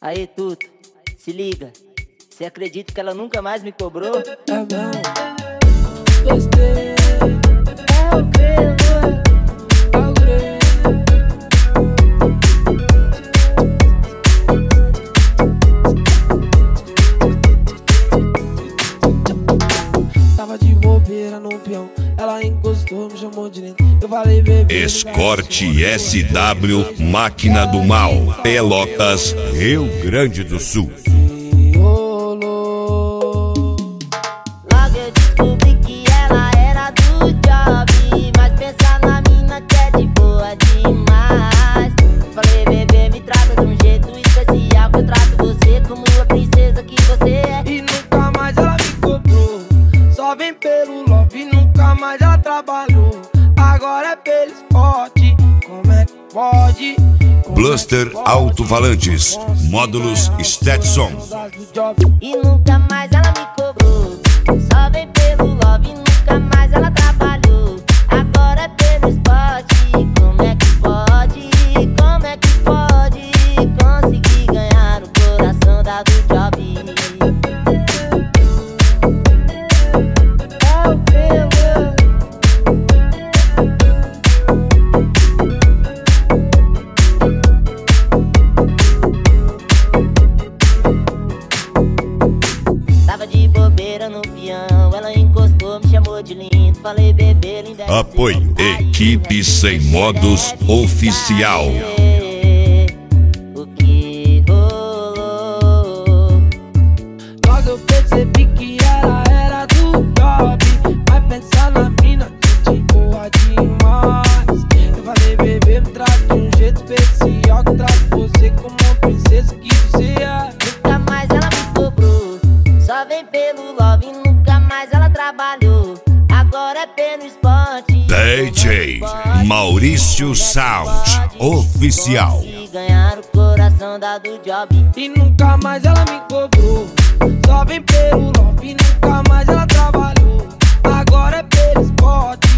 Aí, Tuto, se liga. Você acredita que ela nunca mais me cobrou? É mesmo? Gostei. É o creme. Tava de bobeira no peão, ela encostou, me chamou de lindo. Eu falei, bebê. Escorte SW Máquina do Mal, Pelotas, Rio Grande do Sul. Logo eu descobri que ela era do job, mas pensa na mina que é de boa demais. Falei, bebê, me trata de um jeito especial, que eu trato você como a princesa que você é. E nunca mais ela me cobrou, só vem pelo love, nunca mais ela trabalhou. Agora é pelo esporte, como é que pode? Bluster Alto-Falantes, módulos Stetson. E nunca mais ela me cobrou, só vem pelo love, nunca mais ela trabalhou. Agora é pelo esporte, como é que pode? Como é que pode conseguir ganhar o coração da do job? É o creme. Tava de bobeira no peão, ela encostou, me chamou de lindo. Falei, bebê, linda. Apoio Equipe Sem Modos Oficial. O que rolou? Logo eu percebi que ela era do job, vai pensar na mina que de boa demais. Eu falei, bebê, me trata de um jeito especial, que eu trato você como uma princesa que você é. Nunca mais ela me cobrou, só vem pelo love, nunca mais ela trabalhou. Agora é pelo esporte. DJ Maurício Sound Oficial. E ganhar o coração da do job. E nunca mais ela me cobrou, só vem pelo love, nunca mais ela trabalhou. Agora é pelo esporte,